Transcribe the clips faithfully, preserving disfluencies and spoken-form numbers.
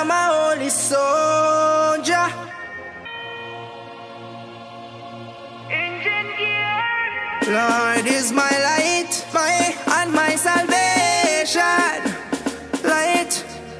I'm a holy soldier. Lord is my light, my and my salvation. Light.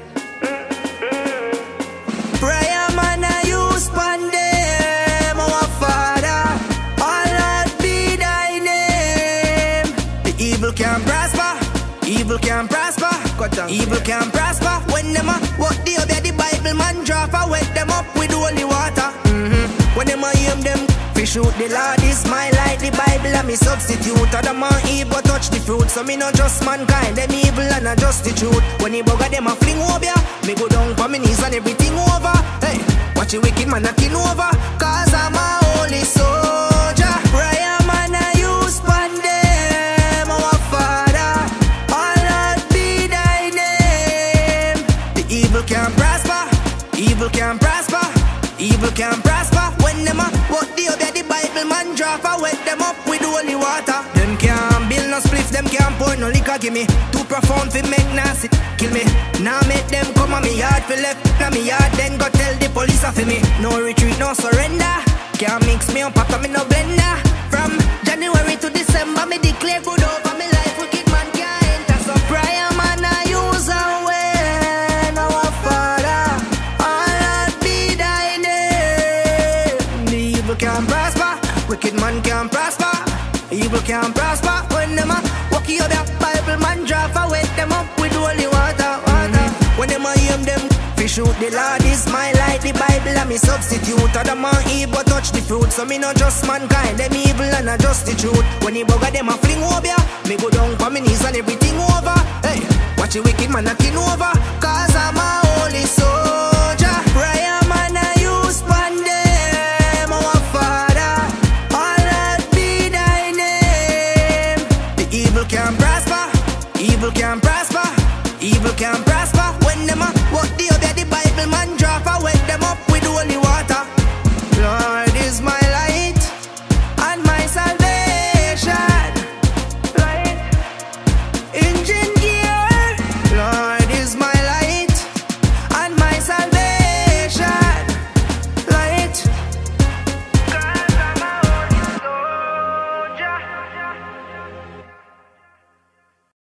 Prayer man I use pandem, our Father. Hallowed be thy name. The evil can prosper, evil can prosper, evil can prosper. When them a walk the other, the Bible man drop a wet them up with holy water. Mm-hmm. When them a aim them fish shoot, the Lord is my light, the Bible and me substitute. Other man evil touch the fruit, so me not just mankind, them evil and not just the truth. When he bugger them a fling over ya, me go down for me knees and everything over. Hey, watch the wicked man knocking over, cause I'm a holy soldier. Prayer man I use pandem, our Father. Hallowed be thy name. The evil can prosper, evil can prosper, evil can prosper. When them a walk the other, the Bible man drop a wet them up with holy water. Them can't build no spliff, them can't pour no liquor. Give me too profound fi make nasty kill me. Now make them come on me yard fi left na me yard, then go tell the police off me. No retreat, no surrender. Can't mix me up, papa me no blender. From January to December, me declare good over me life. Wicked man can't enter. So prayer man I use and when our Father. Hallowed be thy name. The evil can prosper, wicked man can prosper, evil can prosper. When them a walk you the Bible man drop a wet them up with holy water, water. Mm-hmm. When them a aim them fish shoot, the Lord is my light, the Bible and me substitute. Other man evil touch the fruit, so me not just mankind, them evil and not just the truth. When he bugger them a fling over ya, me go down for me knees and everything over. Hey, watch the wicked man knocking over, cause I'm a holy soldier. Prayer man I use pandem, our Father. Hallowed be thy name. The evil can prosper, evil can prosper, evil can prosper.